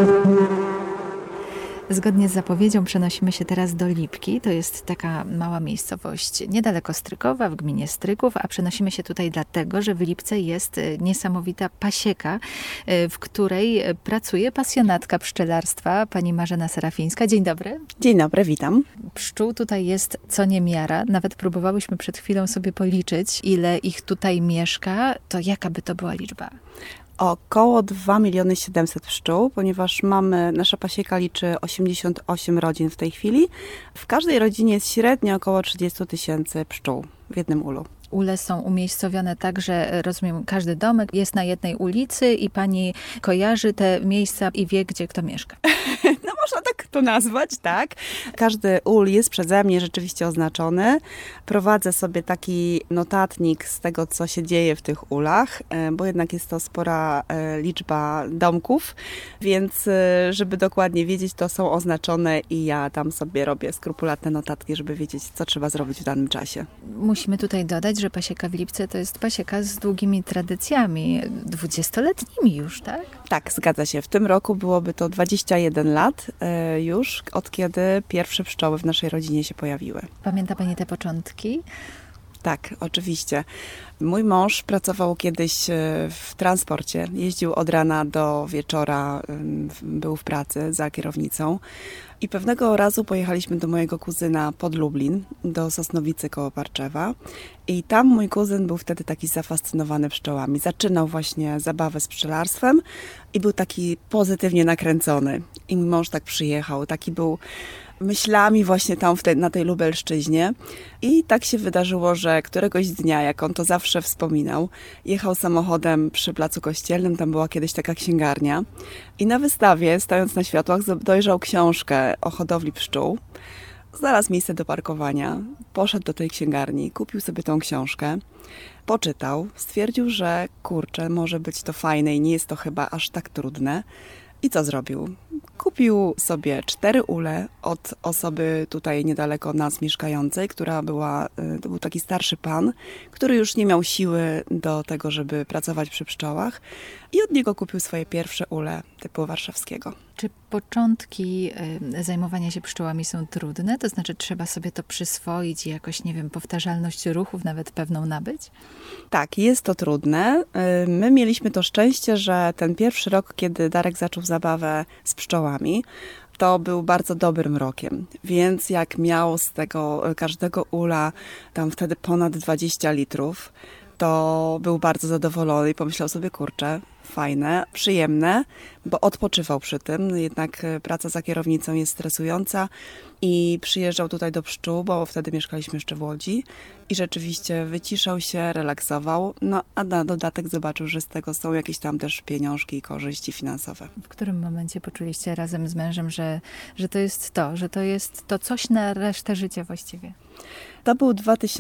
Zgodnie z zapowiedzią przenosimy się teraz do Lipki. To jest taka mała miejscowość niedaleko Strykowa, w gminie Stryków, a przenosimy się tutaj dlatego, że w Lipce jest niesamowita pasieka, w której pracuje pasjonatka pszczelarstwa, pani Marzena Serafińska. Dzień dobry. Dzień dobry, witam. Pszczół tutaj jest co niemiara. Nawet próbowałyśmy przed chwilą sobie policzyć, ile ich tutaj mieszka. To jaka by to była liczba? Około 2 700 000 pszczół, ponieważ nasza pasieka liczy 88 rodzin w tej chwili. W każdej rodzinie jest średnio około 30 000 pszczół w jednym ulu. Ule są umiejscowione tak, że rozumiem, każdy domek jest na jednej ulicy i pani kojarzy te miejsca i wie, gdzie kto mieszka. No można tak to nazwać, tak. Każdy ul jest przeze mnie rzeczywiście oznaczony. Prowadzę sobie taki notatnik z tego, co się dzieje w tych ulach, bo jednak jest to spora liczba domków, więc żeby dokładnie wiedzieć, to są oznaczone i ja tam sobie robię skrupulatne notatki, żeby wiedzieć, co trzeba zrobić w danym czasie. Musimy tutaj dodać, że pasieka w Lipce to jest pasieka z długimi tradycjami, 20-letnimi już, tak? Tak, zgadza się. W tym roku byłoby to 21 lat już, od kiedy pierwsze pszczoły w naszej rodzinie się pojawiły. Pamięta pani te początki? Tak, oczywiście. Mój mąż pracował kiedyś w transporcie. Jeździł od rana do wieczora, był w pracy za kierownicą. I pewnego razu pojechaliśmy do mojego kuzyna pod Lublin, do Sosnowicy koło Parczewa. I tam mój kuzyn był wtedy taki zafascynowany pszczołami. Zaczynał właśnie zabawę z pszczelarstwem i był taki pozytywnie nakręcony. I mój mąż tak przyjechał, taki był myślami właśnie tam na tej Lubelszczyźnie. I tak się wydarzyło, że któregoś dnia, jak on to zawsze wspominał, jechał samochodem przy Placu Kościelnym, tam była kiedyś taka księgarnia. I na wystawie, stojąc na światłach, dojrzał książkę o hodowli pszczół. Znalazł miejsce do parkowania, poszedł do tej księgarni, kupił sobie tą książkę, poczytał, stwierdził, że kurczę, może być to fajne i nie jest to chyba aż tak trudne. I co zrobił? Kupił sobie 4 ule od osoby tutaj niedaleko nas mieszkającej, to był taki starszy pan, który już nie miał siły do tego, żeby pracować przy pszczołach i od niego kupił swoje pierwsze ule typu warszawskiego. Czy początki zajmowania się pszczołami są trudne? To znaczy trzeba sobie to przyswoić i jakoś, nie wiem, powtarzalność ruchów nawet pewną nabyć? Tak, jest to trudne. My mieliśmy to szczęście, że ten pierwszy rok, kiedy Darek zaczął zabawę z pszczołami, to był bardzo dobrym rokiem, więc jak miał z tego każdego ula tam wtedy ponad 20 litrów, to był bardzo zadowolony i pomyślał sobie, kurczę, fajne, przyjemne, bo odpoczywał przy tym. Jednak praca za kierownicą jest stresująca i przyjeżdżał tutaj do pszczół, bo wtedy mieszkaliśmy jeszcze w Łodzi i rzeczywiście wyciszał się, relaksował, no a na dodatek zobaczył, że z tego są jakieś tam też pieniążki i korzyści finansowe. W którym momencie poczuliście razem z mężem, że to jest to coś na resztę życia właściwie? To był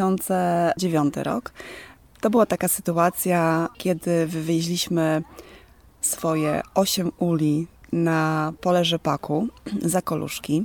2009 rok. To była taka sytuacja, kiedy wywieźliśmy swoje 8 uli na pole rzepaku za Koluszki.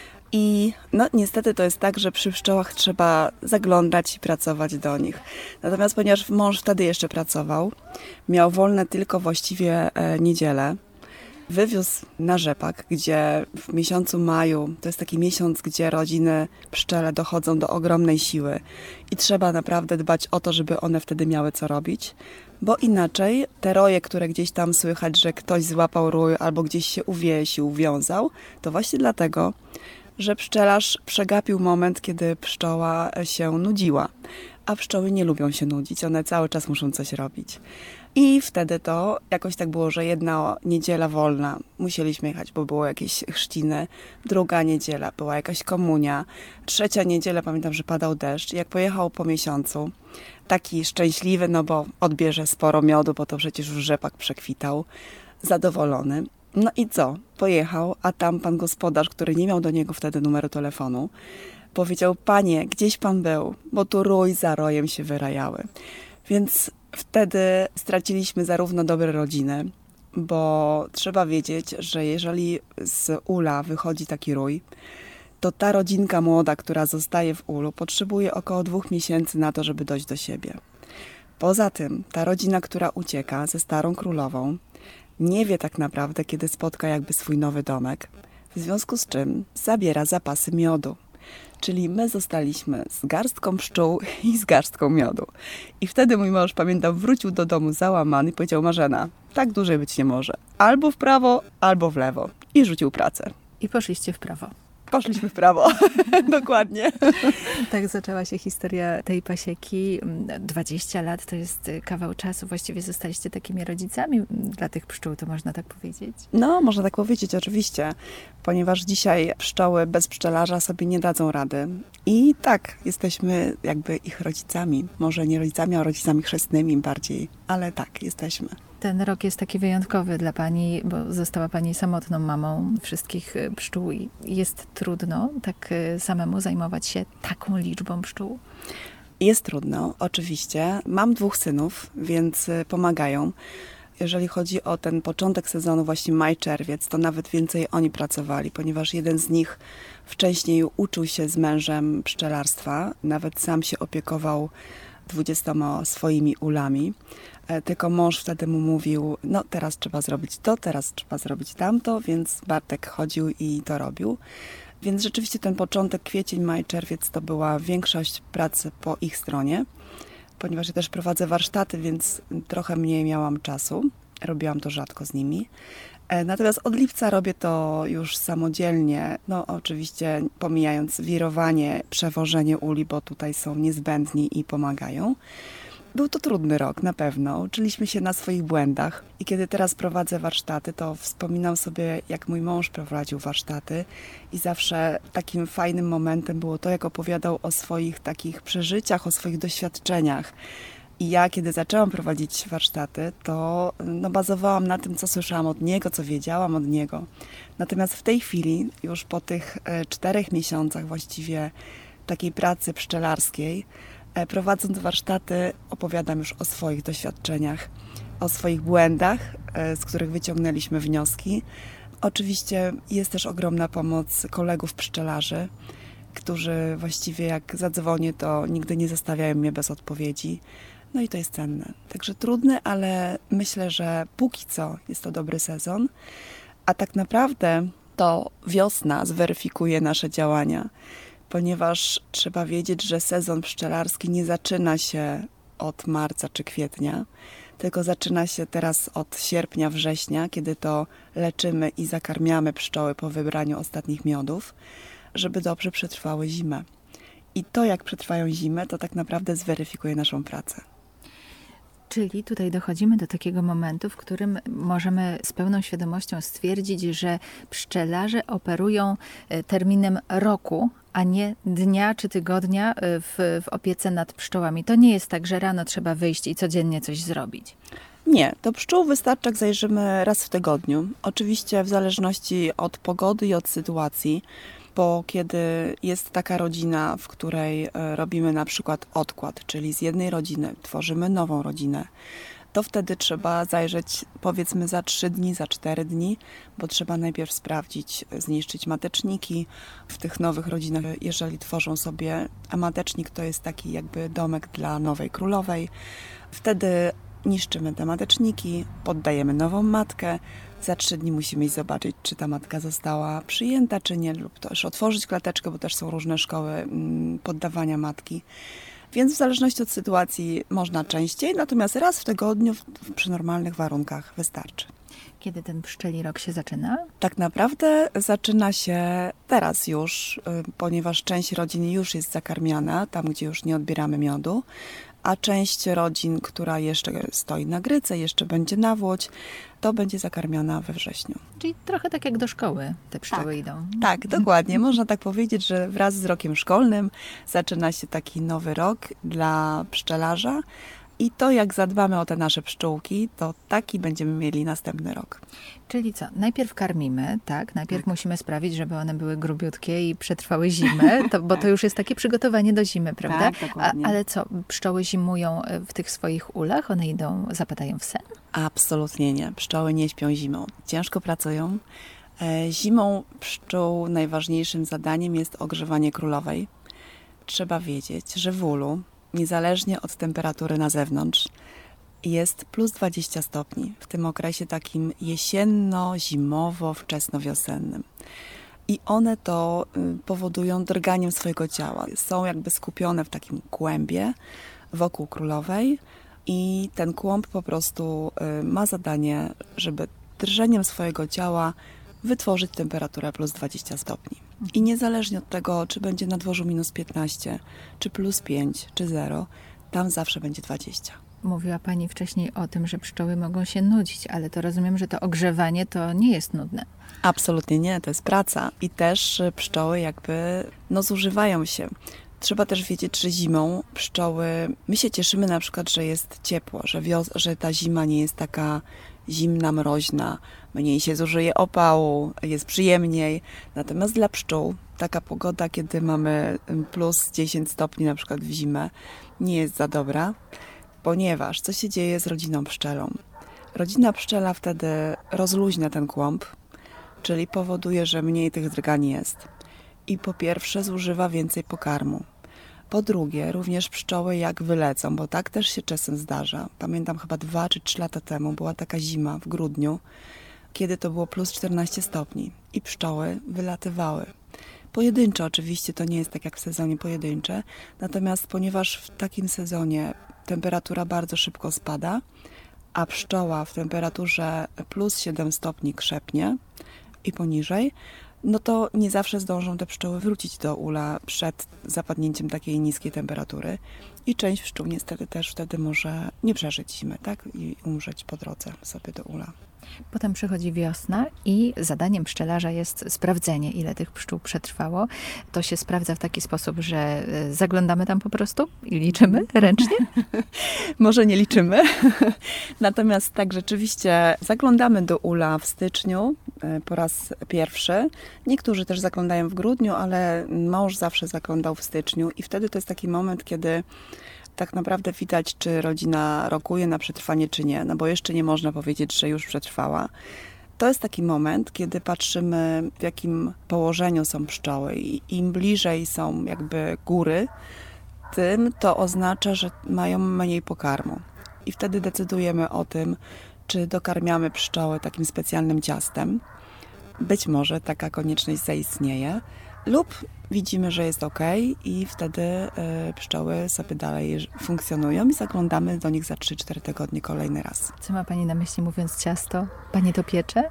I no niestety to jest tak, że przy pszczołach trzeba zaglądać i pracować do nich. Natomiast ponieważ mąż wtedy jeszcze pracował, miał wolne tylko właściwie niedzielę, wywiózł na rzepak, gdzie w miesiącu maju, to jest taki miesiąc, gdzie rodziny pszczele dochodzą do ogromnej siły i trzeba naprawdę dbać o to, żeby one wtedy miały co robić, bo inaczej te roje, które gdzieś tam słychać, że ktoś złapał rój albo gdzieś się uwiesił, uwiązał, to właśnie dlatego, że pszczelarz przegapił moment, kiedy pszczoła się nudziła. A pszczoły nie lubią się nudzić, one cały czas muszą coś robić. I wtedy to jakoś tak było, że jedna niedziela wolna, musieliśmy jechać, bo było jakieś chrzciny, druga niedziela, była jakaś komunia, trzecia niedziela, pamiętam, że padał deszcz. Jak pojechał po miesiącu, taki szczęśliwy, no bo odbierze sporo miodu, bo to przecież już rzepak przekwitał, zadowolony. No i co? Pojechał, a tam pan gospodarz, który nie miał do niego wtedy numeru telefonu, powiedział: panie, gdzieś pan był, bo tu rój za rojem się wyrajały. Więc wtedy straciliśmy zarówno dobre rodziny, bo trzeba wiedzieć, że jeżeli z ula wychodzi taki rój, to ta rodzinka młoda, która zostaje w ulu, potrzebuje około 2 miesięcy na to, żeby dojść do siebie. Poza tym ta rodzina, która ucieka ze starą królową, nie wie tak naprawdę, kiedy spotka jakby swój nowy domek, w związku z czym zabiera zapasy miodu. Czyli my zostaliśmy z garstką pszczół i z garstką miodu. I wtedy mój mąż, pamiętam, wrócił do domu załamany i powiedział: Marzena, tak dłużej być nie może. Albo w prawo, albo w lewo. I rzucił pracę. I poszliście w prawo. Poszliśmy w prawo, dokładnie. Tak zaczęła się historia tej pasieki. 20 lat to jest kawał czasu. Właściwie zostaliście takimi rodzicami dla tych pszczół, to można tak powiedzieć? No, można tak powiedzieć, oczywiście, ponieważ dzisiaj pszczoły bez pszczelarza sobie nie dadzą rady. I tak, jesteśmy jakby ich rodzicami. Może nie rodzicami, a rodzicami chrzestnymi bardziej, ale tak, jesteśmy. Ten rok jest taki wyjątkowy dla Pani, bo została Pani samotną mamą wszystkich pszczół i jest trudno tak samemu zajmować się taką liczbą pszczół? Jest trudno, oczywiście. Mam 2 synów, więc pomagają. Jeżeli chodzi o ten początek sezonu, właśnie maj, czerwiec, to nawet więcej oni pracowali, ponieważ jeden z nich wcześniej uczył się z mężem pszczelarstwa, nawet sam się opiekował 20 swoimi ulami. Tylko mąż wtedy mu mówił: no teraz trzeba zrobić to, teraz trzeba zrobić tamto, więc Bartek chodził i to robił. Więc rzeczywiście ten początek, kwiecień, maj, czerwiec to była większość pracy po ich stronie, ponieważ ja też prowadzę warsztaty, więc trochę mniej miałam czasu. Robiłam to rzadko z nimi. Natomiast od lipca robię to już samodzielnie, no oczywiście pomijając wirowanie, przewożenie uli, bo tutaj są niezbędni i pomagają. Był to trudny rok, na pewno. Uczyliśmy się na swoich błędach i kiedy teraz prowadzę warsztaty, to wspominam sobie, jak mój mąż prowadził warsztaty i zawsze takim fajnym momentem było to, jak opowiadał o swoich takich przeżyciach, o swoich doświadczeniach. I ja, kiedy zaczęłam prowadzić warsztaty, to bazowałam na tym, co słyszałam od niego, co wiedziałam od niego. Natomiast w tej chwili, już po tych 4 miesiącach właściwie takiej pracy pszczelarskiej, prowadząc warsztaty, opowiadam już o swoich doświadczeniach, o swoich błędach, z których wyciągnęliśmy wnioski. Oczywiście jest też ogromna pomoc kolegów pszczelarzy, którzy właściwie jak zadzwonię, to nigdy nie zostawiają mnie bez odpowiedzi. No i to jest cenne. Także trudny, ale myślę, że póki co jest to dobry sezon. A tak naprawdę to wiosna zweryfikuje nasze działania, ponieważ trzeba wiedzieć, że sezon pszczelarski nie zaczyna się od marca czy kwietnia, tylko zaczyna się teraz od sierpnia, września, kiedy to leczymy i zakarmiamy pszczoły po wybraniu ostatnich miodów, żeby dobrze przetrwały zimę. I to, jak przetrwają zimę, to tak naprawdę zweryfikuje naszą pracę. Czyli tutaj dochodzimy do takiego momentu, w którym możemy z pełną świadomością stwierdzić, że pszczelarze operują terminem roku, a nie dnia czy tygodnia w opiece nad pszczołami. To nie jest tak, że rano trzeba wyjść i codziennie coś zrobić. Nie, do pszczół wystarczy, jak zajrzymy raz w tygodniu. Oczywiście w zależności od pogody i od sytuacji, bo kiedy jest taka rodzina, w której robimy na przykład odkład, czyli z jednej rodziny tworzymy nową rodzinę, to wtedy trzeba zajrzeć powiedzmy za 3 dni, za 4 dni, bo trzeba najpierw sprawdzić, zniszczyć mateczniki w tych nowych rodzinach. Jeżeli tworzą sobie, a matecznik to jest taki jakby domek dla nowej królowej, wtedy niszczymy te mateczniki, poddajemy nową matkę. Za 3 dni musimy iść zobaczyć, czy ta matka została przyjęta, czy nie, lub też otworzyć klateczkę, bo też są różne szkoły poddawania matki. Więc w zależności od sytuacji można częściej, natomiast raz w tygodniu przy normalnych warunkach wystarczy. Kiedy ten pszczeli rok się zaczyna? Tak naprawdę zaczyna się teraz już, ponieważ część rodzin już jest zakarmiana, tam gdzie już nie odbieramy miodu, a część rodzin, która jeszcze stoi na gryce, jeszcze będzie nawłoć, to będzie zakarmiona we wrześniu. Czyli trochę tak jak do szkoły te pszczoły idą. Tak, dokładnie. Można tak powiedzieć, że wraz z rokiem szkolnym zaczyna się taki nowy rok dla pszczelarza i to jak zadbamy o te nasze pszczółki, to taki będziemy mieli następny rok. Czyli co? Najpierw karmimy, tak? Najpierw musimy sprawić, żeby one były grubiutkie i przetrwały zimę, bo to już jest takie przygotowanie do zimy, prawda? Tak, dokładnie. Ale co? Pszczoły zimują w tych swoich ulach? One idą, zapadają w sen? Absolutnie nie. Pszczoły nie śpią zimą. Ciężko pracują. Zimą pszczół najważniejszym zadaniem jest ogrzewanie królowej. Trzeba wiedzieć, że w ulu, niezależnie od temperatury na zewnątrz, jest plus 20 stopni w tym okresie takim jesienno-zimowo-wczesnowiosennym. I one to powodują drganiem swojego ciała. Są jakby skupione w takim kłębie wokół królowej i ten kłąb po prostu ma zadanie, żeby drżeniem swojego ciała wytworzyć temperaturę plus 20 stopni. I niezależnie od tego, czy będzie na dworzu minus 15, czy plus 5, czy 0, tam zawsze będzie 20. Mówiła Pani wcześniej o tym, że pszczoły mogą się nudzić, ale to rozumiem, że to ogrzewanie to nie jest nudne. Absolutnie nie, to jest praca. I też pszczoły jakby zużywają się. Trzeba też wiedzieć, że zimą pszczoły, my się cieszymy na przykład, że jest ciepło, że ta zima nie jest taka zimna, mroźna, mniej się zużyje opału, jest przyjemniej. Natomiast dla pszczół taka pogoda, kiedy mamy plus 10 stopni na przykład w zimę, nie jest za dobra, ponieważ co się dzieje z rodziną pszczelą? Rodzina pszczela wtedy rozluźnia ten kłąb, czyli powoduje, że mniej tych drgań jest. I po pierwsze zużywa więcej pokarmu. Po drugie, również pszczoły jak wylecą, bo tak też się czasem zdarza. Pamiętam chyba 2 czy 3 lata temu była taka zima w grudniu, kiedy to było plus 14 stopni i pszczoły wylatywały. Pojedyncze oczywiście, to nie jest tak jak w sezonie pojedyncze, natomiast ponieważ w takim sezonie temperatura bardzo szybko spada, a pszczoła w temperaturze plus 7 stopni krzepnie i poniżej, no to nie zawsze zdążą te pszczoły wrócić do ula przed zapadnięciem takiej niskiej temperatury i część pszczół niestety też wtedy może nie przeżyć zimy, tak? I umrzeć po drodze sobie do ula. Potem przychodzi wiosna i zadaniem pszczelarza jest sprawdzenie, ile tych pszczół przetrwało. To się sprawdza w taki sposób, że zaglądamy tam po prostu i liczymy ręcznie? Może nie liczymy, natomiast tak rzeczywiście zaglądamy do ula w styczniu po raz pierwszy. Niektórzy też zaglądają w grudniu, ale mąż zawsze zaglądał w styczniu i wtedy to jest taki moment, kiedy tak naprawdę widać, czy rodzina rokuje na przetrwanie, czy nie, no bo jeszcze nie można powiedzieć, że już przetrwała. To jest taki moment, kiedy patrzymy, w jakim położeniu są pszczoły i im bliżej są jakby góry, tym to oznacza, że mają mniej pokarmu. I wtedy decydujemy o tym, czy dokarmiamy pszczoły takim specjalnym ciastem. Być może taka konieczność zaistnieje. Lub widzimy, że jest ok i wtedy pszczoły sobie dalej funkcjonują i zaglądamy do nich za 3-4 tygodnie kolejny raz. Co ma Pani na myśli mówiąc ciasto? Pani to piecze?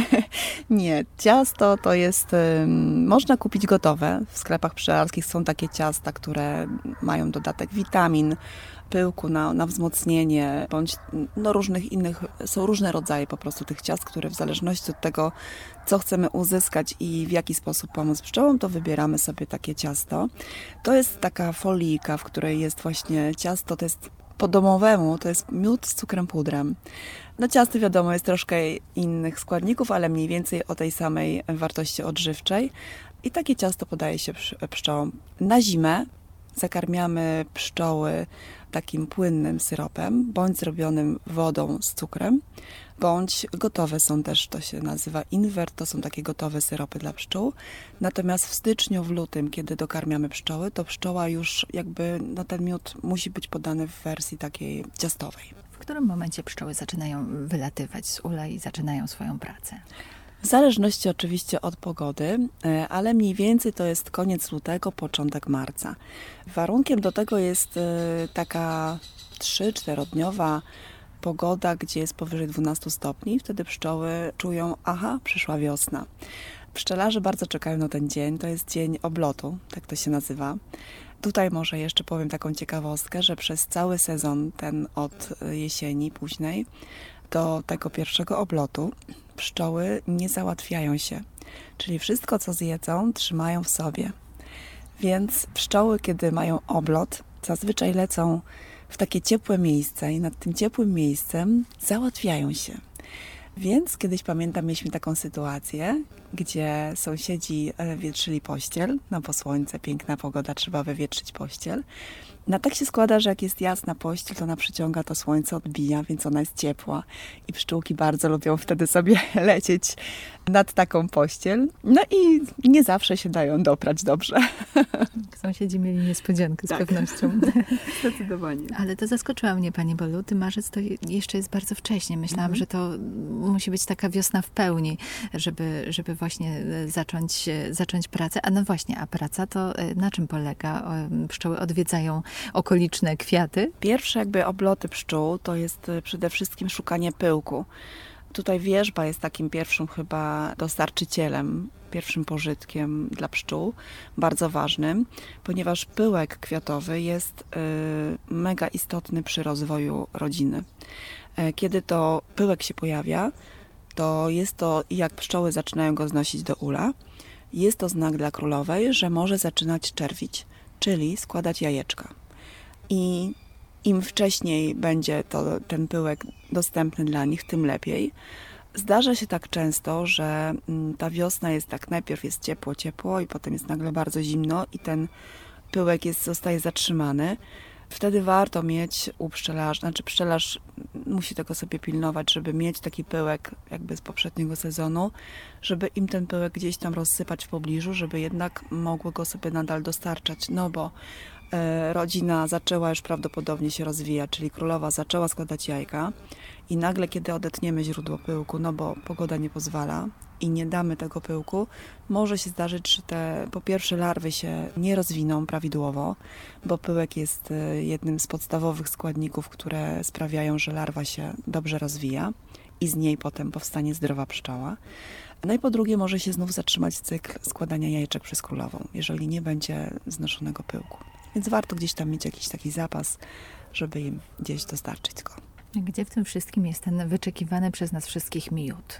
Nie, ciasto to jest, można kupić gotowe. W sklepach pszczelarskich są takie ciasta, które mają dodatek witamin, pyłku na wzmocnienie, bądź różnych innych, są różne rodzaje po prostu tych ciast, które w zależności od tego, co chcemy uzyskać i w jaki sposób pomóc pszczołom, to wybieramy sobie takie ciasto. To jest taka folijka, w której jest właśnie ciasto, to jest po domowemu, to jest miód z cukrem pudrem. No ciasto wiadomo jest troszkę innych składników, ale mniej więcej o tej samej wartości odżywczej. I takie ciasto podaje się pszczołom. Na zimę zakarmiamy pszczoły takim płynnym syropem, bądź zrobionym wodą z cukrem, bądź gotowe są też, to się nazywa invert, to są takie gotowe syropy dla pszczół. Natomiast w styczniu, w lutym, kiedy dokarmiamy pszczoły, to pszczoła już jakby, ten miód musi być podany w wersji takiej ciastowej. W którym momencie pszczoły zaczynają wylatywać z ula i zaczynają swoją pracę? W zależności oczywiście od pogody, ale mniej więcej to jest koniec lutego, początek marca. Warunkiem do tego jest taka 3-4-dniowa pogoda, gdzie jest powyżej 12 stopni. Wtedy pszczoły czują, aha, przyszła wiosna. Pszczelarze bardzo czekają na ten dzień. To jest dzień oblotu, tak to się nazywa. Tutaj może jeszcze powiem taką ciekawostkę, że przez cały sezon, ten od jesieni późnej do tego pierwszego oblotu, pszczoły nie załatwiają się. Czyli wszystko, co zjedzą, trzymają w sobie. Więc pszczoły, kiedy mają oblot, zazwyczaj lecą w takie ciepłe miejsce i nad tym ciepłym miejscem załatwiają się. Więc kiedyś pamiętam, mieliśmy taką sytuację, gdzie sąsiedzi wietrzyli pościel, no bo słońce, piękna pogoda, trzeba wywietrzyć pościel. No tak się składa, że jak jest jasna pościel, to ona przyciąga to słońce, odbija, więc ona jest ciepła. I pszczółki bardzo lubią wtedy sobie lecieć nad taką pościel. No i nie zawsze się dają doprać dobrze. Sąsiedzi mieli niespodziankę z pewnością. Zdecydowanie. Ale to zaskoczyła mnie Pani, bo luty, marzec to jeszcze jest bardzo wcześnie. Myślałam, że to musi być taka wiosna w pełni, żeby właśnie zacząć pracę. A no właśnie, a praca to na czym polega? Pszczoły odwiedzają okoliczne kwiaty? Pierwsze jakby obloty pszczół to jest przede wszystkim szukanie pyłku. Tutaj wierzba jest takim pierwszym chyba dostarczycielem, pierwszym pożytkiem dla pszczół, bardzo ważnym, ponieważ pyłek kwiatowy jest mega istotny przy rozwoju rodziny. Kiedy to pyłek się pojawia, to jest to, jak pszczoły zaczynają go znosić do ula, jest to znak dla królowej, że może zaczynać czerwić, czyli składać jajeczka. I im wcześniej będzie ten pyłek dostępny dla nich, tym lepiej. Zdarza się tak często, że ta wiosna jest tak, najpierw jest ciepło i potem jest nagle bardzo zimno i ten pyłek zostaje zatrzymany. Wtedy warto mieć u pszczelarza, znaczy pszczelarz musi tego sobie pilnować, żeby mieć taki pyłek jakby z poprzedniego sezonu, żeby im ten pyłek gdzieś tam rozsypać w pobliżu, żeby jednak mogły go sobie nadal dostarczać, no bo rodzina zaczęła już prawdopodobnie się rozwijać, czyli królowa zaczęła składać jajka i nagle, kiedy odetniemy źródło pyłku, no bo pogoda nie pozwala i nie damy tego pyłku, może się zdarzyć, że te po pierwsze larwy się nie rozwiną prawidłowo, bo pyłek jest jednym z podstawowych składników, które sprawiają, że larwa się dobrze rozwija i z niej potem powstanie zdrowa pszczoła. No i po drugie może się znów zatrzymać cykl składania jajeczek przez królową, jeżeli nie będzie znoszonego pyłku. Więc warto gdzieś tam mieć jakiś taki zapas, żeby im gdzieś dostarczyć go. Gdzie w tym wszystkim jest ten wyczekiwany przez nas wszystkich miód?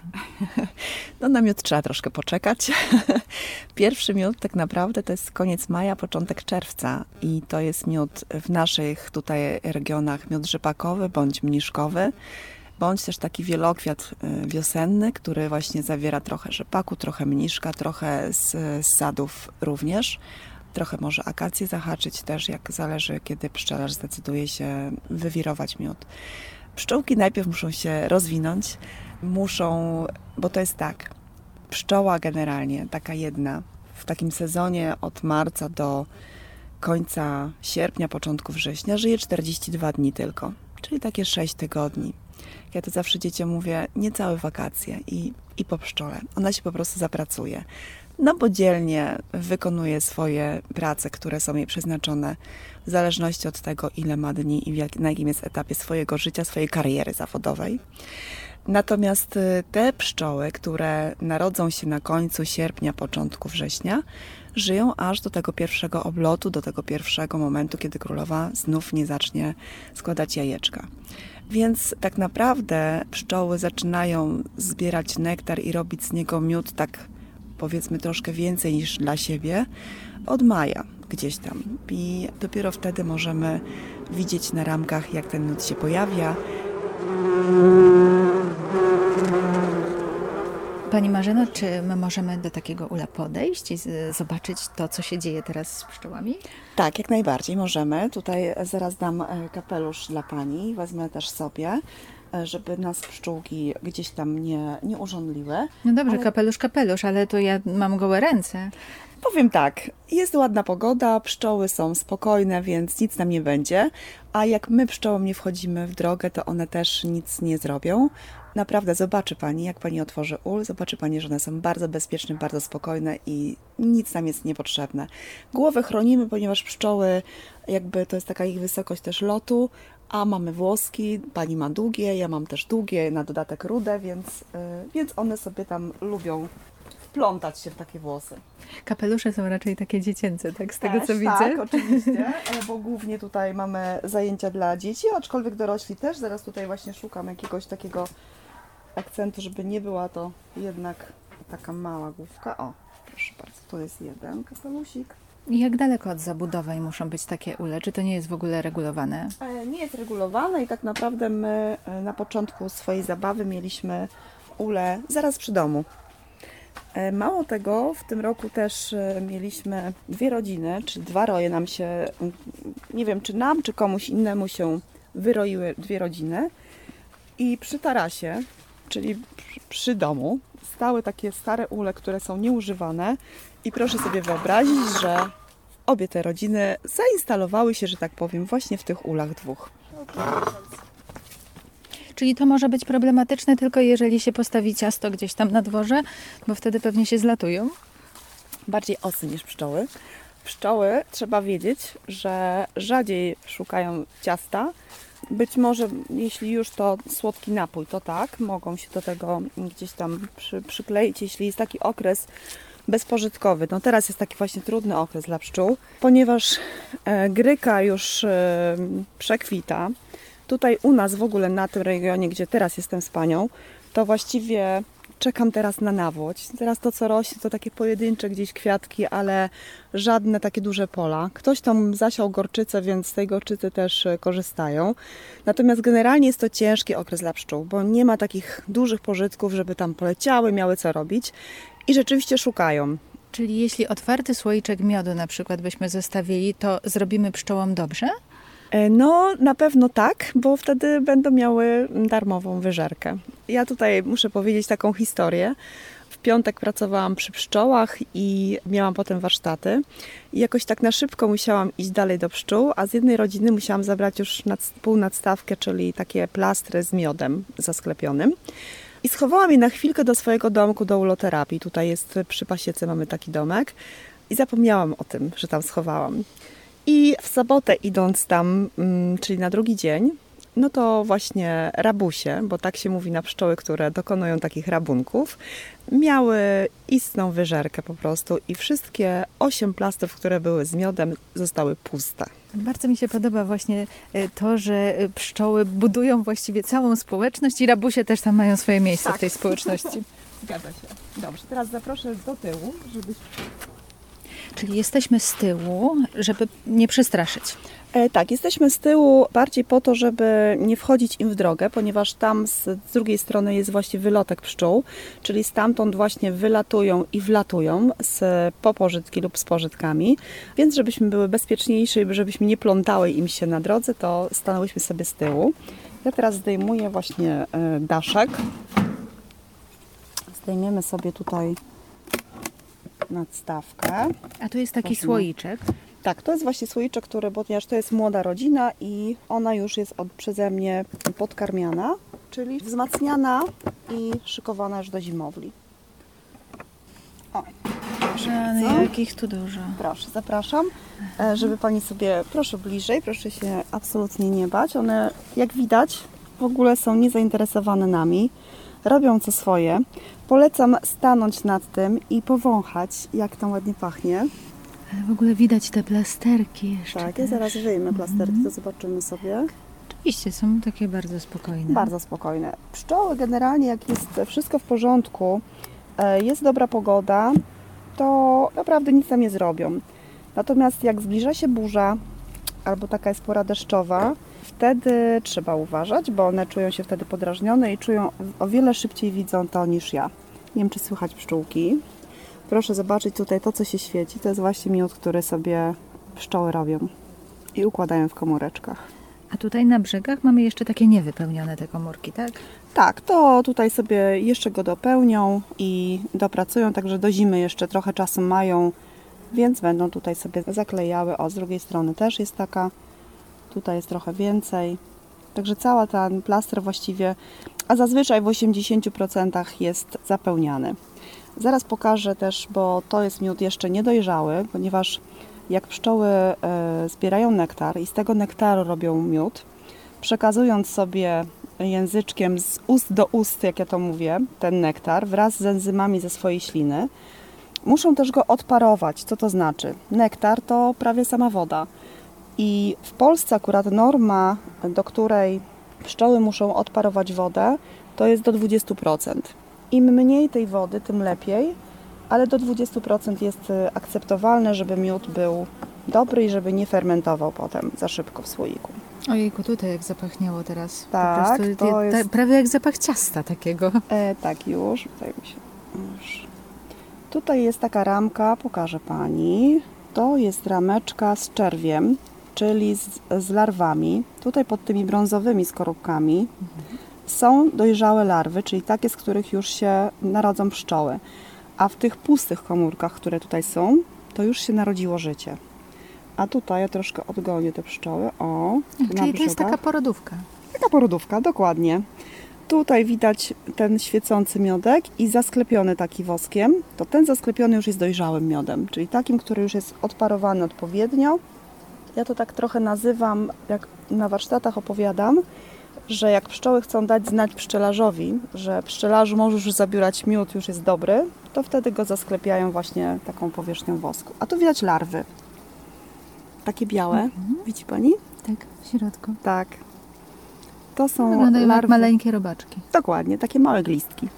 No na miód trzeba troszkę poczekać. Pierwszy miód tak naprawdę to jest koniec maja, początek czerwca i to jest miód w naszych tutaj regionach miód rzepakowy bądź mniszkowy, bądź też taki wielokwiat wiosenny, który właśnie zawiera trochę rzepaku, trochę mniszka, trochę z sadów również. Trochę może akację zahaczyć też, jak zależy, kiedy pszczelarz zdecyduje się wywirować miód. Pszczółki najpierw muszą się rozwinąć, bo to jest tak, pszczoła generalnie, taka jedna, w takim sezonie od marca do końca sierpnia, początku września żyje 42 dni tylko, czyli takie 6 tygodni. Ja to zawsze dzieciom mówię, niecałe wakacje i po pszczole. Ona się po prostu zapracuje. No bo dzielnie wykonuje swoje prace, które są jej przeznaczone w zależności od tego, ile ma dni i na jakim jest etapie swojego życia, swojej kariery zawodowej. Natomiast te pszczoły, które narodzą się na końcu sierpnia, początku września, żyją aż do tego pierwszego oblotu, do tego pierwszego momentu, kiedy królowa znów nie zacznie składać jajeczka. Więc tak naprawdę pszczoły zaczynają zbierać nektar i robić z niego miód tak powiedzmy troszkę więcej niż dla siebie od maja gdzieś tam. I dopiero wtedy możemy widzieć na ramkach, jak ten miód się pojawia. Pani Marzeno, czy my możemy do takiego ula podejść i zobaczyć to, co się dzieje teraz z pszczołami? Tak, jak najbardziej możemy. Tutaj zaraz dam kapelusz dla Pani, wezmę też sobie, żeby nas pszczółki gdzieś tam nie urządliły. No dobrze, kapelusz, ale to ja mam gołe ręce. Powiem tak, jest ładna pogoda, pszczoły są spokojne, więc nic nam nie będzie, a jak my pszczołom nie wchodzimy w drogę, to one też nic nie zrobią. Naprawdę zobaczy Pani, jak Pani otworzy ul, zobaczy Pani, że one są bardzo bezpieczne, bardzo spokojne i nic nam jest niepotrzebne. Głowę chronimy, ponieważ pszczoły, jakby to jest taka ich wysokość też lotu, a mamy włoski, Pani ma długie, ja mam też długie, na dodatek rude, więc one sobie tam lubią wplątać się w takie włosy. Kapelusze są raczej takie dziecięce, tak? Z tego, co widzę. Tak, oczywiście, bo głównie tutaj mamy zajęcia dla dzieci, aczkolwiek dorośli też. Zaraz tutaj właśnie szukam jakiegoś takiego akcentu, żeby nie była to jednak taka mała główka. O, proszę bardzo, tu jest jeden kapelusik. I jak daleko od zabudowań muszą być takie ule? Czy to nie jest w ogóle regulowane? Nie jest regulowane i tak naprawdę my na początku swojej zabawy mieliśmy ule zaraz przy domu. Mało tego, w tym roku też mieliśmy 2 rodziny, czyli 2 roje nam się, nie wiem czy nam, czy komuś innemu się wyroiły 2 rodziny. I przy tarasie, czyli przy domu, stały takie stare ule, które są nieużywane. I proszę sobie wyobrazić, że obie te rodziny zainstalowały się, że tak powiem, właśnie w tych ulach 2. Czyli to może być problematyczne tylko jeżeli się postawi ciasto gdzieś tam na dworze, bo wtedy pewnie się zlatują. Bardziej osy niż pszczoły. Pszczoły, trzeba wiedzieć, że rzadziej szukają ciasta. Być może, jeśli już to słodki napój, to tak, mogą się do tego gdzieś tam przykleić, jeśli jest taki okres bezpożytkowy. No teraz jest taki właśnie trudny okres dla pszczół, ponieważ gryka już przekwita. Tutaj u nas w ogóle na tym regionie, gdzie teraz jestem z panią, to właściwie czekam teraz na nawłoć. Teraz to, co rośnie, to takie pojedyncze gdzieś kwiatki, ale żadne takie duże pola. Ktoś tam zasiał gorczycę, więc z tej gorczycy też korzystają. Natomiast generalnie jest to ciężki okres dla pszczół, bo nie ma takich dużych pożytków, żeby tam poleciały, miały co robić i rzeczywiście szukają. Czyli jeśli otwarty słoiczek miodu na przykład byśmy zostawili, to zrobimy pszczołom dobrze? No, na pewno tak, bo wtedy będą miały darmową wyżerkę. Ja tutaj muszę powiedzieć taką historię. W piątek pracowałam przy pszczołach i miałam potem warsztaty. I jakoś tak na szybko musiałam iść dalej do pszczół, a z jednej rodziny musiałam zabrać już półnadstawkę, czyli takie plastry z miodem zasklepionym. I schowałam je na chwilkę do swojego domku, do uloterapii. Tutaj jest przy Pasiece, mamy taki domek. I zapomniałam o tym, że tam schowałam. I w sobotę idąc tam, czyli na drugi dzień, no to właśnie rabusie, bo tak się mówi na pszczoły, które dokonują takich rabunków, miały istną wyżerkę po prostu i wszystkie 8 plastrów, które były z miodem, zostały puste. Bardzo mi się podoba właśnie to, że pszczoły budują właściwie całą społeczność i rabusie też tam mają swoje miejsce w tej społeczności. Zgadza się. Dobrze, teraz zaproszę do tyłu, żebyś... Czyli jesteśmy z tyłu, żeby nie przestraszyć. Tak, jesteśmy z tyłu bardziej po to, żeby nie wchodzić im w drogę, ponieważ tam z drugiej strony jest właśnie wylotek pszczół, czyli stamtąd właśnie wylatują i wlatują po pożytki lub z pożytkami, więc żebyśmy były bezpieczniejsi, żebyśmy nie plątały im się na drodze, to stanęłyśmy sobie z tyłu. Ja teraz zdejmuję właśnie daszek. Zdejmiemy sobie tutaj nadstawkę. A tu jest taki słoiczek. Tak, to jest właśnie słoiczek, ponieważ to jest młoda rodzina i ona już jest przeze mnie podkarmiana, czyli wzmacniana i szykowana już do zimowli. O, proszę bardzo. Jakich tu dużo. Proszę, zapraszam, żeby pani sobie, proszę bliżej, proszę się absolutnie nie bać. One, jak widać, w ogóle są niezainteresowane nami, robią co swoje. Polecam stanąć nad tym i powąchać, jak tam ładnie pachnie. Ale w ogóle widać te plasterki jeszcze. Tak, ja zaraz wyjmę plasterki, to zobaczymy sobie. Oczywiście są takie bardzo spokojne. Bardzo spokojne. Pszczoły generalnie, jak jest wszystko w porządku, jest dobra pogoda, to naprawdę nic nam nie zrobią. Natomiast jak zbliża się burza, albo taka jest pora deszczowa, wtedy trzeba uważać, bo one czują się wtedy podrażnione i czują, o wiele szybciej widzą to niż ja. Nie wiem, czy słychać pszczółki. Proszę zobaczyć tutaj to, co się świeci. To jest właśnie miód, który sobie pszczoły robią i układają w komóreczkach. A tutaj na brzegach mamy jeszcze takie niewypełnione te komórki, tak? Tak, to tutaj sobie jeszcze go dopełnią i dopracują, także do zimy jeszcze trochę czasu mają, więc będą tutaj sobie zaklejały. O, z drugiej strony też jest taka, tutaj jest trochę więcej. Także cała ten plaster właściwie, a zazwyczaj w 80% jest zapełniany. Zaraz pokażę też, bo to jest miód jeszcze niedojrzały, ponieważ jak pszczoły zbierają nektar i z tego nektaru robią miód, przekazując sobie języczkiem z ust do ust, jak ja to mówię, ten nektar wraz z enzymami ze swojej śliny, muszą też go odparować. Co to znaczy? Nektar to prawie sama woda. I w Polsce akurat norma, do której pszczoły muszą odparować wodę, to jest do 20%. Im mniej tej wody, tym lepiej, ale do 20% jest akceptowalne, żeby miód był dobry i żeby nie fermentował potem za szybko w słoiku. Ojejku, tutaj jak zapachniało teraz. Tak, po prostu to jest... prawie jak zapach ciasta takiego. Tak, już. Już. Tutaj jest taka ramka, pokażę Pani. To jest rameczka z czerwiem, czyli z larwami. Tutaj pod tymi brązowymi skorupkami są dojrzałe larwy, czyli takie, z których już się narodzą pszczoły. A w tych pustych komórkach, które tutaj są, to już się narodziło życie. A tutaj ja troszkę odgonię te pszczoły. O, Czyli to jest taka porodówka. Taka porodówka, dokładnie. Tutaj widać ten świecący miodek i zasklepiony taki woskiem. To ten zasklepiony już jest dojrzałym miodem, czyli takim, który już jest odparowany odpowiednio. Ja to tak trochę nazywam, jak na warsztatach opowiadam, że jak pszczoły chcą dać znać pszczelarzowi, że pszczelarzu możesz już zabierać miód, już jest dobry, to wtedy go zasklepiają właśnie taką powierzchnią wosku. A tu widać larwy. Takie białe. Widzi Pani? Tak, w środku. Tak. To są Wyglądają jak larwy. maleńkie robaczki. Dokładnie, takie małe glistki.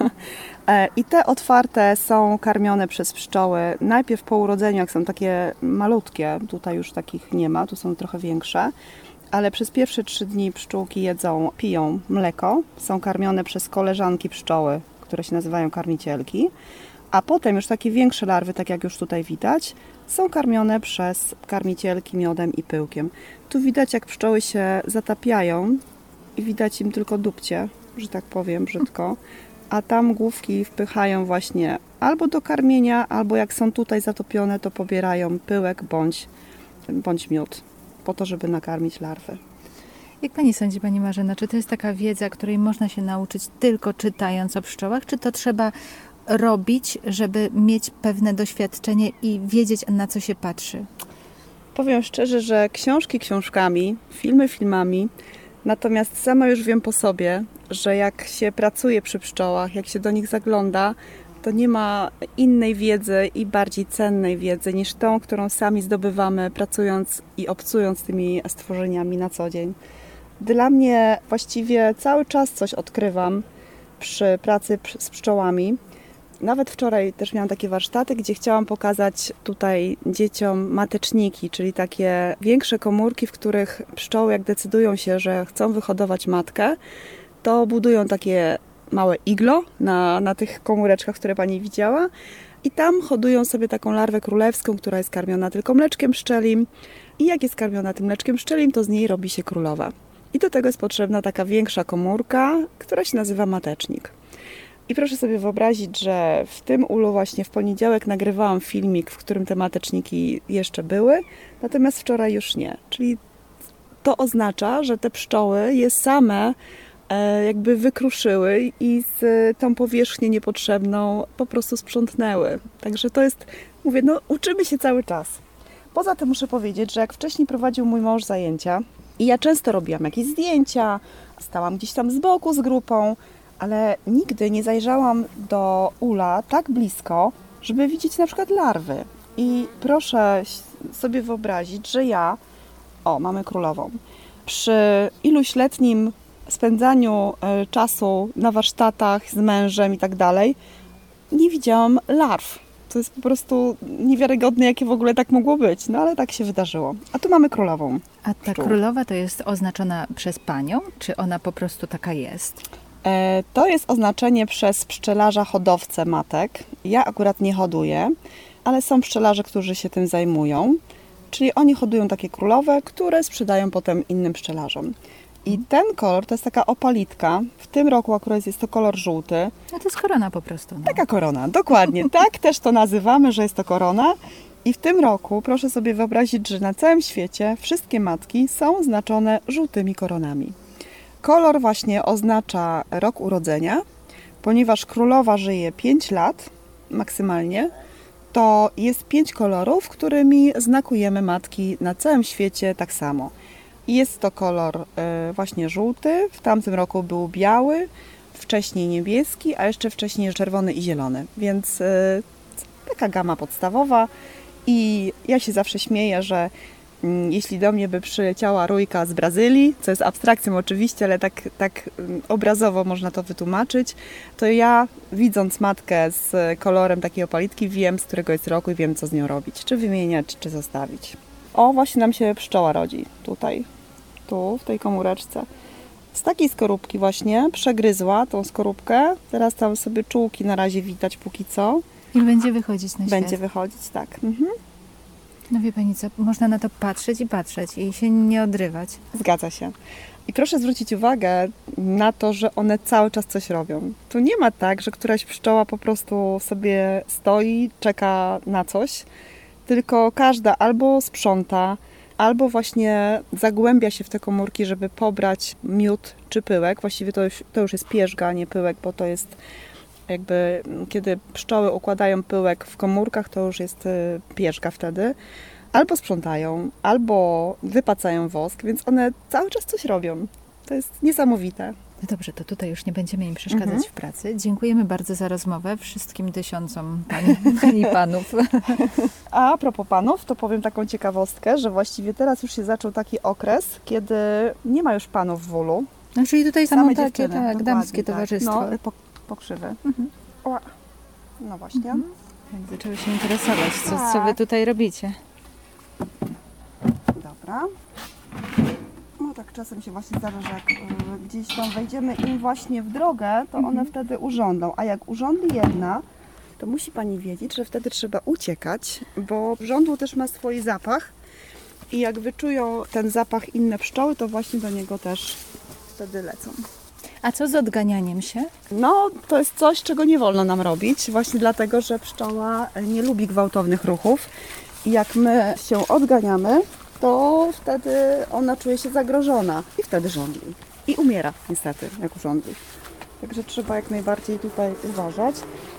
I te otwarte są karmione przez pszczoły najpierw po urodzeniu, jak są takie malutkie, tutaj już takich nie ma, tu są trochę większe, ale przez pierwsze 3 dni pszczółki piją mleko, są karmione przez koleżanki pszczoły, które się nazywają karmicielki, a potem już takie większe larwy, tak jak już tutaj widać, są karmione przez karmicielki miodem i pyłkiem. Tu widać, jak pszczoły się zatapiają i widać im tylko dupcie, że tak powiem brzydko, a tam główki wpychają właśnie albo do karmienia, albo jak są tutaj zatopione, to pobierają pyłek bądź miód, po to, żeby nakarmić larwy. Jak Pani sądzi, Pani Marzena, czy to jest taka wiedza, której można się nauczyć tylko czytając o pszczołach, czy to trzeba robić, żeby mieć pewne doświadczenie i wiedzieć, na co się patrzy? Powiem szczerze, że książki książkami, filmy filmami, natomiast sama już wiem po sobie, że jak się pracuje przy pszczołach, jak się do nich zagląda, to nie ma innej wiedzy i bardziej cennej wiedzy niż tą, którą sami zdobywamy, pracując i obcując tymi stworzeniami na co dzień. Dla mnie właściwie cały czas coś odkrywam przy pracy z pszczołami. Nawet wczoraj też miałam takie warsztaty, gdzie chciałam pokazać tutaj dzieciom mateczniki, czyli takie większe komórki, w których pszczoły, jak decydują się, że chcą wyhodować matkę, to budują takie małe iglo na tych komóreczkach, które Pani widziała, i tam hodują sobie taką larwę królewską, która jest karmiona tylko mleczkiem pszczelim, i jak jest karmiona tym mleczkiem pszczelim, to z niej robi się królowa. I do tego jest potrzebna taka większa komórka, która się nazywa matecznik. I proszę sobie wyobrazić, że w tym ulu właśnie w poniedziałek nagrywałam filmik, w którym te mateczniki jeszcze były, natomiast wczoraj już nie. Czyli to oznacza, że te pszczoły je same jakby wykruszyły i z tą powierzchnię niepotrzebną po prostu sprzątnęły. Także to jest, mówię, no uczymy się cały czas. Poza tym muszę powiedzieć, że jak wcześniej prowadził mój mąż zajęcia i ja często robiłam jakieś zdjęcia, stałam gdzieś tam z boku z grupą, ale nigdy nie zajrzałam do ula tak blisko, żeby widzieć na przykład larwy. I proszę sobie wyobrazić, że mamy królową, przy iluśletnim spędzaniu czasu na warsztatach z mężem i tak dalej, nie widziałam larw. To jest po prostu niewiarygodne, jakie w ogóle tak mogło być. No ale tak się wydarzyło. A tu mamy królową. A ta królowa to jest oznaczona przez Panią, czy ona po prostu taka jest? To jest oznaczenie przez pszczelarza hodowcę matek. Ja akurat nie hoduję, ale są pszczelarze, którzy się tym zajmują. Czyli oni hodują takie królowe, które sprzedają potem innym pszczelarzom. I ten kolor to jest taka opalitka. W tym roku akurat jest to kolor żółty. No to jest korona po prostu. No. Taka korona, dokładnie. Tak też to nazywamy, że jest to korona. I w tym roku proszę sobie wyobrazić, że na całym świecie wszystkie matki są znaczone żółtymi koronami. Kolor właśnie oznacza rok urodzenia, ponieważ królowa żyje 5 lat maksymalnie, to jest 5 kolorów, którymi znakujemy matki na całym świecie tak samo. Jest to kolor właśnie żółty, w tamtym roku był biały, wcześniej niebieski, a jeszcze wcześniej czerwony i zielony, więc taka gama podstawowa. I ja się zawsze śmieję, że jeśli do mnie by przyleciała rójka z Brazylii, co jest abstrakcją oczywiście, ale tak obrazowo można to wytłumaczyć, to ja, widząc matkę z kolorem takiej opalitki, wiem, z którego jest roku i wiem, co z nią robić. Czy wymieniać, czy zostawić. O, właśnie nam się pszczoła rodzi tutaj. tu, w tej komóreczce. Z takiej skorupki właśnie przegryzła tą skorupkę. Teraz tam sobie czułki na razie widać póki co. I będzie wychodzić na świat. Będzie wychodzić, tak. Mhm. No wie pani co, można na to patrzeć i się nie odrywać. Zgadza się. I proszę zwrócić uwagę na to, że one cały czas coś robią. Tu nie ma tak, że któraś pszczoła po prostu sobie stoi, czeka na coś, tylko każda albo sprząta, albo właśnie zagłębia się w te komórki, żeby pobrać miód czy pyłek. Właściwie to już jest pierzga, a nie pyłek, bo to jest jakby, kiedy pszczoły układają pyłek w komórkach, to już jest pierzga wtedy. Albo sprzątają, albo wypacają wosk, więc one cały czas coś robią. To jest niesamowite. No dobrze, to tutaj już nie będziemy im przeszkadzać w pracy. Dziękujemy bardzo za rozmowę wszystkim tysiącom pań i panów. A propos panów, to powiem taką ciekawostkę, że właściwie teraz już się zaczął taki okres, kiedy nie ma już panów w ulu. No czyli tutaj Same są takie, dziewczyny, tak, dokładnie, damskie tak. towarzystwo. No, pokrzywy. Ła. No właśnie. Tak, zaczęły się interesować, co Tak. wy tutaj robicie. Dobra. No tak czasem się właśnie zdarza, że jak gdzieś tam wejdziemy im właśnie w drogę, to one wtedy urządzą. A jak urządli jedna, to musi Pani wiedzieć, że wtedy trzeba uciekać, bo żądło też ma swój zapach i jak wyczują ten zapach inne pszczoły, to właśnie do niego też wtedy lecą. A co z odganianiem się? No, to jest coś, czego nie wolno nam robić, właśnie dlatego, że pszczoła nie lubi gwałtownych ruchów i jak my się odganiamy, to wtedy ona czuje się zagrożona i wtedy żądli. I umiera niestety, jak urządli. Także trzeba jak najbardziej tutaj uważać.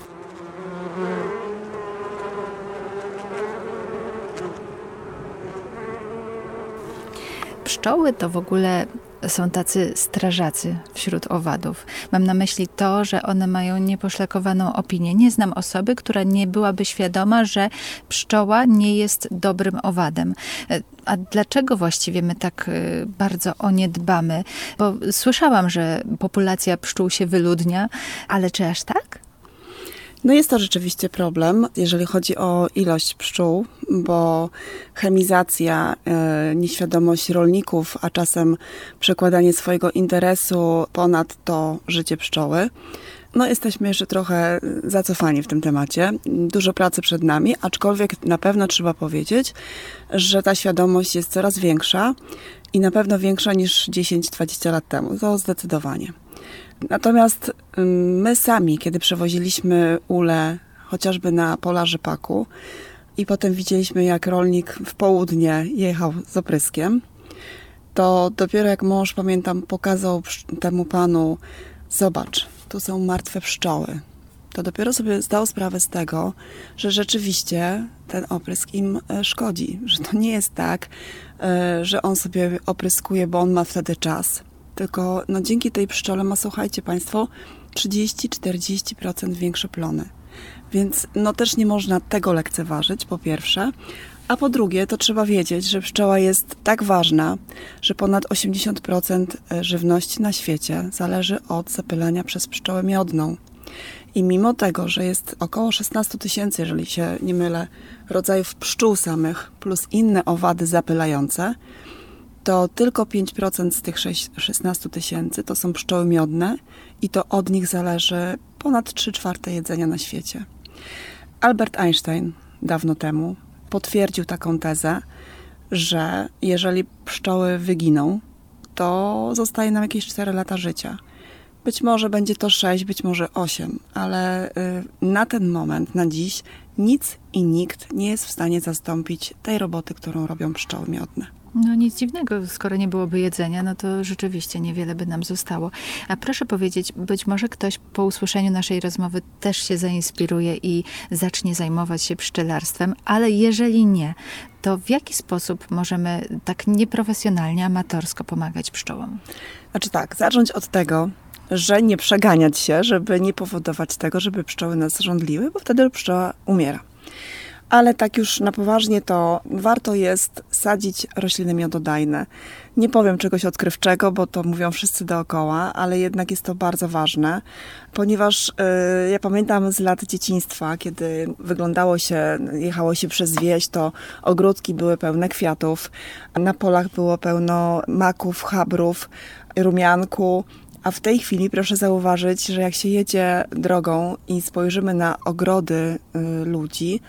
Pszczoły to w ogóle są tacy strażacy wśród owadów. Mam na myśli to, że one mają nieposzlakowaną opinię. Nie znam osoby, która nie byłaby świadoma, że pszczoła nie jest dobrym owadem. A dlaczego właściwie my tak bardzo o nie dbamy? Bo słyszałam, że populacja pszczół się wyludnia, ale czy aż tak? No jest to rzeczywiście problem, jeżeli chodzi o ilość pszczół, bo chemizacja, nieświadomość rolników, a czasem przekładanie swojego interesu ponad to życie pszczoły. No jesteśmy jeszcze trochę zacofani w tym temacie. Dużo pracy przed nami, aczkolwiek na pewno trzeba powiedzieć, że ta świadomość jest coraz większa i na pewno większa niż 10-20 lat temu. To zdecydowanie. Natomiast my sami, kiedy przewoziliśmy ule chociażby na pola rzepaku i potem widzieliśmy, jak rolnik w południe jechał z opryskiem, to dopiero jak mąż, pamiętam, pokazał temu panu: zobacz, tu są martwe pszczoły. To dopiero sobie zdał sprawę z tego, że rzeczywiście ten oprysk im szkodzi. Że to nie jest tak, że on sobie opryskuje, bo on ma wtedy czas. Tylko no, dzięki tej pszczole ma, słuchajcie Państwo, 30-40% większe plony. Więc no, też nie można tego lekceważyć, po pierwsze. A po drugie, to trzeba wiedzieć, że pszczoła jest tak ważna, że ponad 80% żywności na świecie zależy od zapylania przez pszczołę miodną. I mimo tego, że jest około 16 000, jeżeli się nie mylę, rodzajów pszczół samych, plus inne owady zapylające, to tylko 5% z tych 16 000 to są pszczoły miodne i to od nich zależy ponad 3/4 jedzenia na świecie. Albert Einstein dawno temu potwierdził taką tezę, że jeżeli pszczoły wyginą, to zostaje nam jakieś 4 lata życia. Być może będzie to 6, być może 8, ale na ten moment, na dziś, nic i nikt nie jest w stanie zastąpić tej roboty, którą robią pszczoły miodne. No nic dziwnego, skoro nie byłoby jedzenia, no to rzeczywiście niewiele by nam zostało. A proszę powiedzieć, być może ktoś po usłyszeniu naszej rozmowy też się zainspiruje i zacznie zajmować się pszczelarstwem, ale jeżeli nie, to w jaki sposób możemy tak nieprofesjonalnie, amatorsko pomagać pszczołom? Znaczy tak, zacząć od tego, że nie przeganiać się, żeby nie powodować tego, żeby pszczoły nas żądliły, bo wtedy pszczoła umiera. Ale tak już na poważnie to warto jest sadzić rośliny miododajne. Nie powiem czegoś odkrywczego, bo to mówią wszyscy dookoła, ale jednak jest to bardzo ważne, ponieważ ja pamiętam z lat dzieciństwa, kiedy jechało się przez wieś, to ogródki były pełne kwiatów, na polach było pełno maków, chabrów, rumianku. A w tej chwili proszę zauważyć, że jak się jedzie drogą i spojrzymy na ogrody ludzi,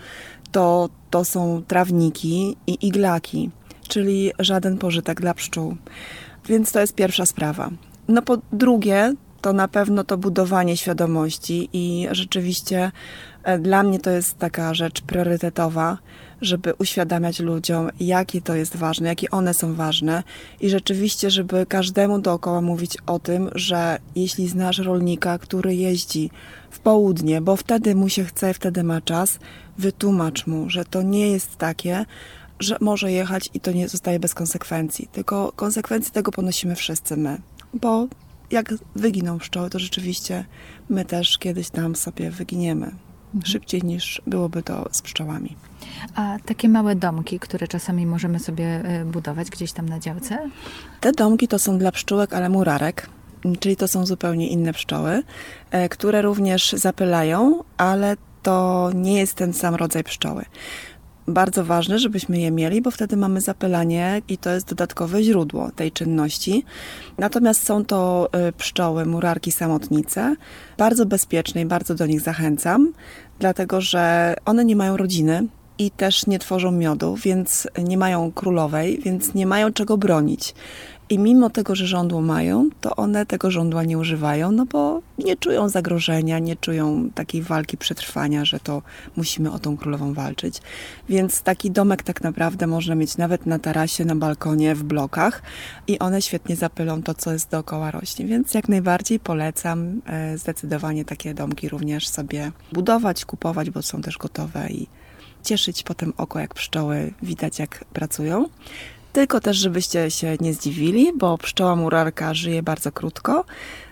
to są trawniki i iglaki, czyli żaden pożytek dla pszczół. Więc to jest pierwsza sprawa. No po drugie, to na pewno to budowanie świadomości i rzeczywiście dla mnie to jest taka rzecz priorytetowa, żeby uświadamiać ludziom, jakie to jest ważne, jakie one są ważne i rzeczywiście, żeby każdemu dookoła mówić o tym, że jeśli znasz rolnika, który jeździ w południe, bo wtedy mu się chce, wtedy ma czas, wytłumacz mu, że to nie jest takie, że może jechać i to nie zostaje bez konsekwencji, tylko konsekwencje tego ponosimy wszyscy my, bo jak wyginą pszczoły, to rzeczywiście my też kiedyś tam sobie wyginiemy. Szybciej niż byłoby to z pszczołami. A takie małe domki, które czasami możemy sobie budować gdzieś tam na działce? Te domki to są dla pszczółek, ale murarek, czyli to są zupełnie inne pszczoły, które również zapylają, ale to nie jest ten sam rodzaj pszczoły. Bardzo ważne, żebyśmy je mieli, bo wtedy mamy zapylanie i to jest dodatkowe źródło tej czynności. Natomiast są to pszczoły, murarki samotnice, bardzo bezpieczne i bardzo do nich zachęcam, dlatego że one nie mają rodziny i też nie tworzą miodu, więc nie mają królowej, więc nie mają czego bronić. I mimo tego, że żądło mają, to one tego żądła nie używają, no bo nie czują zagrożenia, nie czują takiej walki przetrwania, że to musimy o tą królową walczyć. Więc taki domek tak naprawdę można mieć nawet na tarasie, na balkonie, w blokach i one świetnie zapylą to, co jest dookoła roślin. Więc jak najbardziej polecam zdecydowanie takie domki również sobie budować, kupować, bo są też gotowe i cieszyć potem oko, jak pszczoły widać, jak pracują. Tylko też, żebyście się nie zdziwili, bo pszczoła murarka żyje bardzo krótko,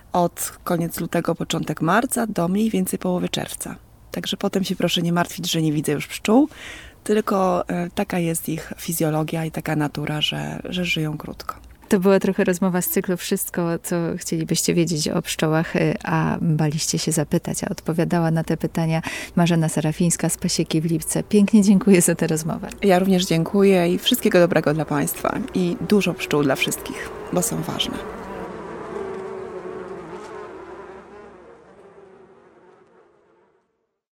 od koniec lutego, początek marca do mniej więcej połowy czerwca. Także potem się proszę nie martwić, że nie widzę już pszczół, tylko taka jest ich fizjologia i taka natura, że żyją krótko. To była trochę rozmowa z cyklu Wszystko, co chcielibyście wiedzieć o pszczołach, a baliście się zapytać, a odpowiadała na te pytania Marzena Serafińska z Pasieki w Lipce. Pięknie dziękuję za tę rozmowę. Ja również dziękuję i wszystkiego dobrego dla Państwa i dużo pszczół dla wszystkich, bo są ważne.